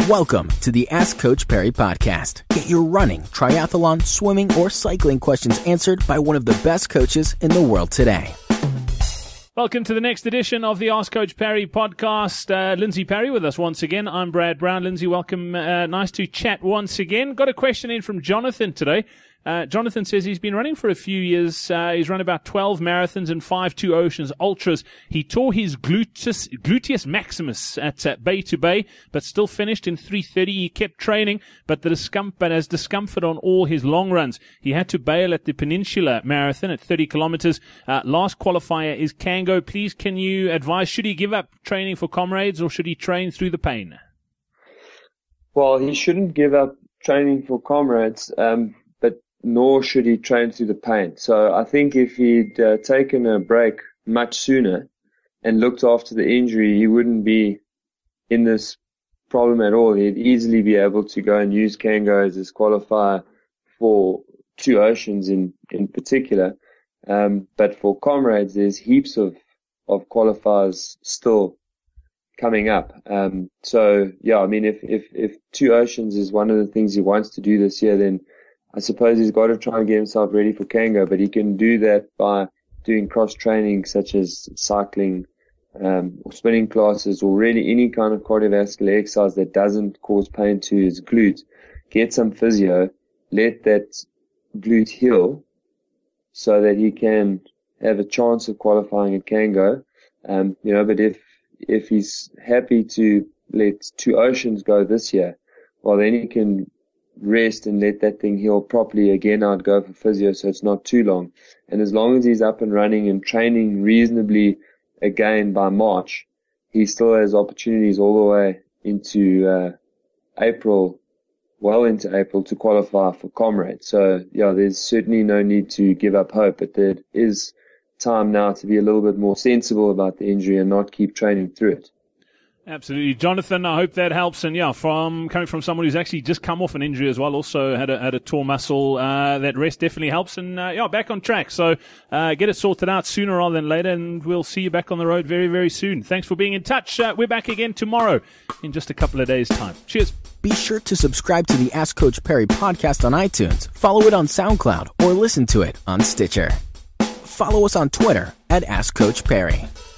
Welcome to the Ask Coach Perry podcast. Get your running, triathlon, swimming, or cycling questions answered by one of the best coaches in the world today. Welcome to the next edition of the Ask Coach Perry podcast. Lindsay Perry with us once again. I'm Brad Brown. Lindsay, welcome. Nice to chat once again. Got a question in from Jonathan today. Jonathan says he's been running for a few years. He's run about 12 marathons and 5 Two Oceans Ultras. He tore his gluteus maximus at Bay to Bay, but still finished in 3:30. He kept training, but has discomfort on all his long runs. He had to bail at the Peninsula Marathon at 30 kilometers. Last qualifier is Kango. Please, can you advise, should he give up training for comrades or should he train through the pain? Well, he shouldn't give up training for comrades, nor should he train through the pain. So I think if he'd taken a break much sooner and looked after the injury, he wouldn't be in this problem at all. He'd easily be able to go and use Kango as his qualifier for Two Oceans in particular. But for comrades, there's heaps of qualifiers still coming up. So yeah, I mean, if Two Oceans is one of the things he wants to do this year, then I suppose he's got to try and get himself ready for Kango, but he can do that by doing cross-training such as cycling or spinning classes or really any kind of cardiovascular exercise that doesn't cause pain to his glute. Get some physio, let that glute heal so that he can have a chance of qualifying at Kango. But if he's happy to let Two Oceans go this year, well, then he can rest and let that thing heal properly. Again, I'd go for physio so it's not too long. And as long as he's up and running and training reasonably again by March, he still has opportunities all the way into April, well into April, to qualify for comrades. So yeah, there's certainly no need to give up hope, but there is time now to be a little bit more sensible about the injury and not keep training through it. Absolutely. Jonathan, I hope that helps. And yeah, coming from someone who's actually just come off an injury as well, also had a tore muscle, that rest definitely helps. And back on track. So get it sorted out sooner rather than later, and we'll see you back on the road very, very soon. Thanks for being in touch. We're back again tomorrow in just a couple of days' time. Cheers. Be sure to subscribe to the Ask Coach Perry podcast on iTunes, follow it on SoundCloud, or listen to it on Stitcher. Follow us on Twitter at Ask Coach Perry.